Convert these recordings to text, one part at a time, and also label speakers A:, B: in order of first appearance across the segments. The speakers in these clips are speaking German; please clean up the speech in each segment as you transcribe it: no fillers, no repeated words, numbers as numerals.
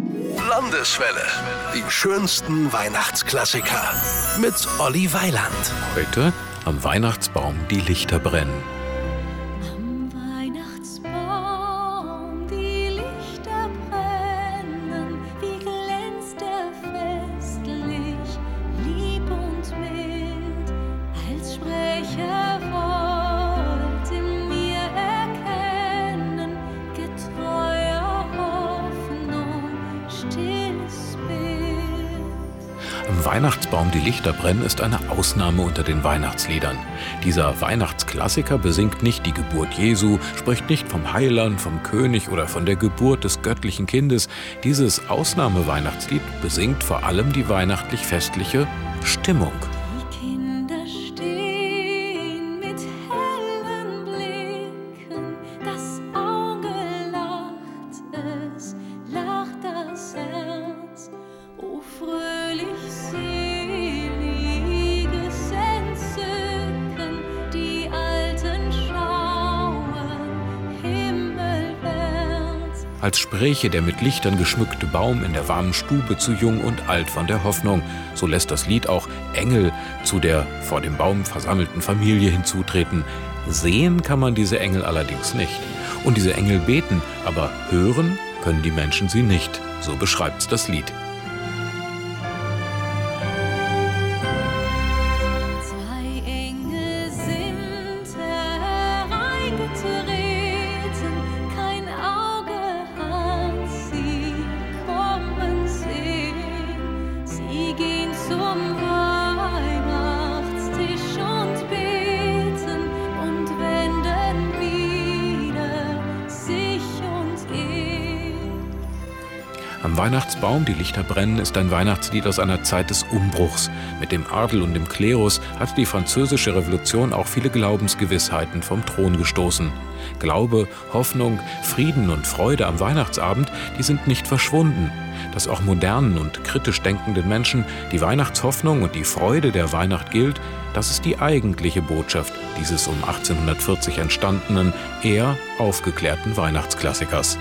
A: Landeswelle. Die schönsten Weihnachtsklassiker. Mit Olli Weiland.
B: Heute am Weihnachtsbaum die Lichter brennen.
C: Am Weihnachtsbaum die Lichter brennen, wie glänzt er festlich, lieb und mild, als spräche er wollt in mir erkennen, getreuer Hoffnung, stilles Bild.
B: Am Weihnachtsbaum die Lichter brennen ist eine Ausnahme unter den Weihnachtsliedern. Dieser Weihnachtsklassiker besingt nicht die Geburt Jesu, spricht nicht vom Heiland, vom König oder von der Geburt des göttlichen Kindes. Dieses Ausnahmeweihnachtslied besingt vor allem die weihnachtlich-festliche Stimmung.
C: Die Kinder stehen mit hellen Blicken, das Auge lacht, es lacht das Herz. O fröhlich seliges Entzücken, die Alten schauen himmelwärts.
B: Als spräche der mit Lichtern geschmückte Baum in der warmen Stube zu jung und alt von der Hoffnung. So lässt das Lied auch Engel zu der vor dem Baum versammelten Familie hinzutreten. Sehen kann man diese Engel allerdings nicht. Und diese Engel beten, aber hören können die Menschen sie nicht. So beschreibt's das Lied.
C: Zwei Engel sind hereingetreten, kein Auge hat sie kommen sehen. Sie gehen zum Weihnachtstisch und beten und wenden wieder sich und ihn.
B: Am Weihnachtsbaum die Lichter brennen ist ein Weihnachtslied aus einer Zeit des Umbruchs. Mit dem Adel und dem Klerus hat die französische Revolution auch viele Glaubensgewissheiten vom Thron gestoßen. Glaube, Hoffnung, Frieden und Freude am Weihnachtsabend, die sind nicht verschwunden. Dass auch modernen und kritisch denkenden Menschen die Weihnachtshoffnung und die Freude der Weihnacht gilt, das ist die eigentliche Botschaft dieses um 1840 entstandenen, eher aufgeklärten Weihnachtsklassikers.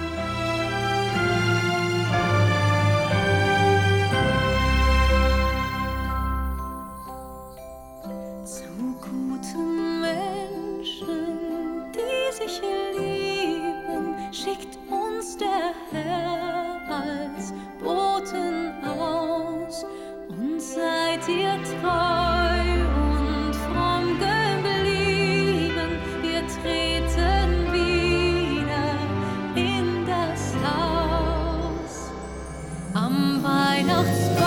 C: Zu guten Menschen, die sich lieben, schickt uns der Herr als Boten aus. Und seid ihr treu und fromm geblieben, wir treten wieder in das Haus. Am Weihnachtsbaum